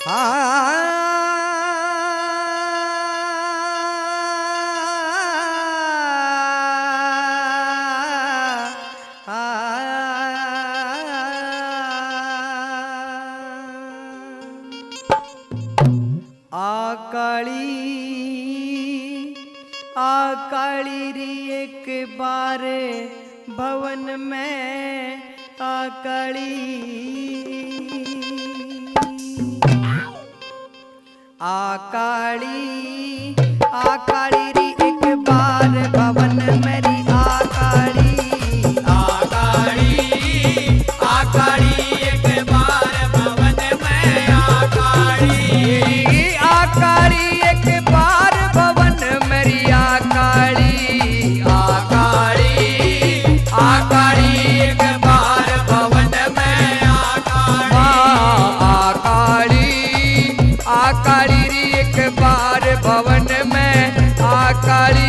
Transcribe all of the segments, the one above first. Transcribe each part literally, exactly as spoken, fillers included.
आकाली री एक बार भवन में आकाली आकाली आकाली री एक बार भवन मेरी आकाली आकाली आकाली एक बार भवन में आकाली आकाली एक बार भवन मेरी आकाली आकाली आकाली एक बार भवन में आकाली आकाली री एक बार भवन में आकाली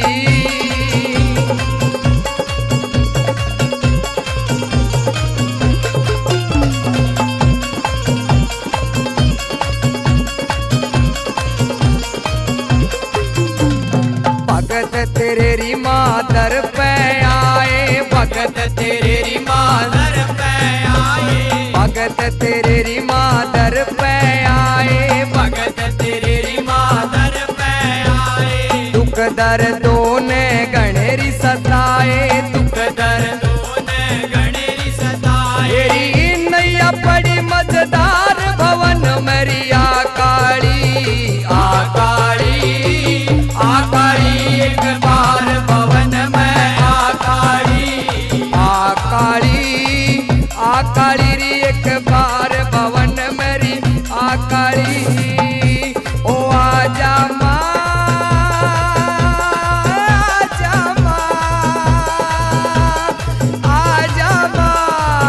भगत तेरे री मादर पे आए भगत तेरे री मादर पे आए भगत तेरे री मादर पे आए भगत तेरे री मादर पे आए दुख दर्दों ने गणेरी सताए दुख दर्दों ने गणेरी सताए तेरी नैया पड़ी मजदार भवन मेरी आकाली आकाली आकाली एक बार भवन में आकाली आकाली आकाली री एक बार भवन मेरी आकाली ओ आजा माँ आजा माँ आजा माँ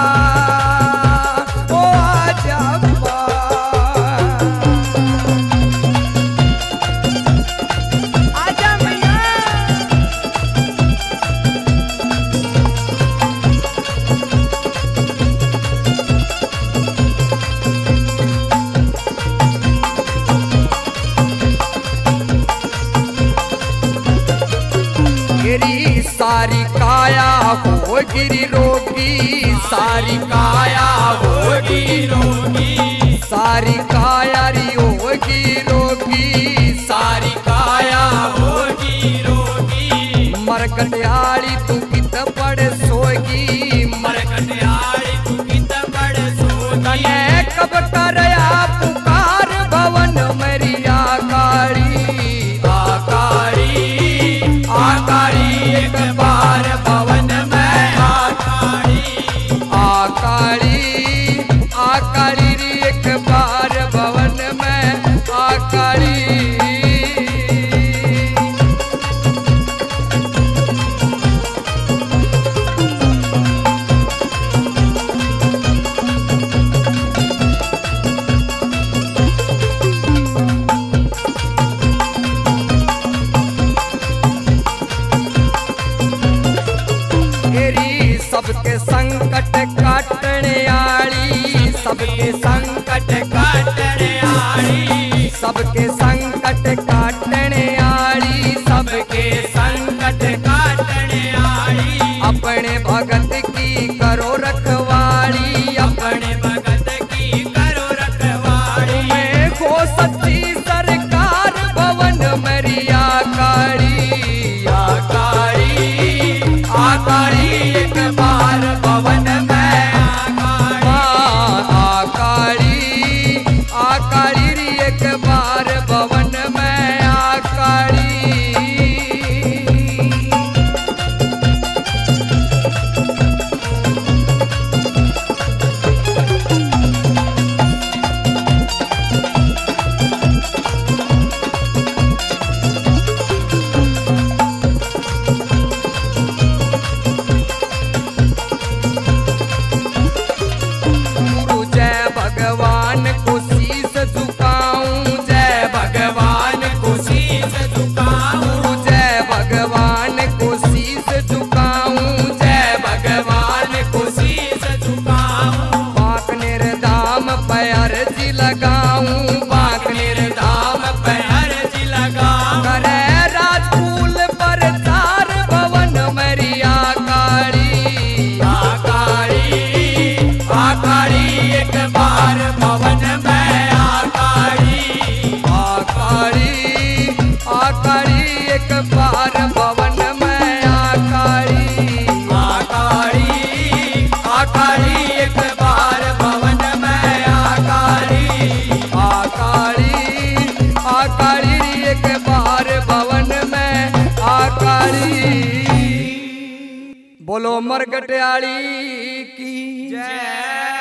ओ आजा माँ आजा मैया गिरी सारी काया हो गिरी रोगी सारी काया होगी रोगी सारी काया री होगी रोगी सारी काया होगी रोगी मरकटियाली तू कित पड़ सोगी मरकटियाली तू कित बड़ सोगी तने कब करया पुकार भवन मेरी आकाली आकाली आकाली एक बार भवन में आकाली आकाली आकाली री एक बार भवन में आकाली तेरी सबके संकट काटने आली सबके संकट काटने आली सबके संकट काटने आली सबके संकट काटने आली अपने भगत की करो रखवाली अपने भगत की करो रखवाली मैं को सच्ची सरकार भवन मेरी आकाली आकाली आकाली एक बार भवन में आकाली आकाली आकाली री एक बार भवन में आकाली गुरु जय भगवान को शीस झुकाऊं जय भगवान को शीस झुकाऊं गुरु जय भगवान को शीस झुकाऊं जय भगवान को शीस झुकाऊं पाक निर्धाम पे अर्जी लगाऊं वाली बोलो मरगटियाली की जय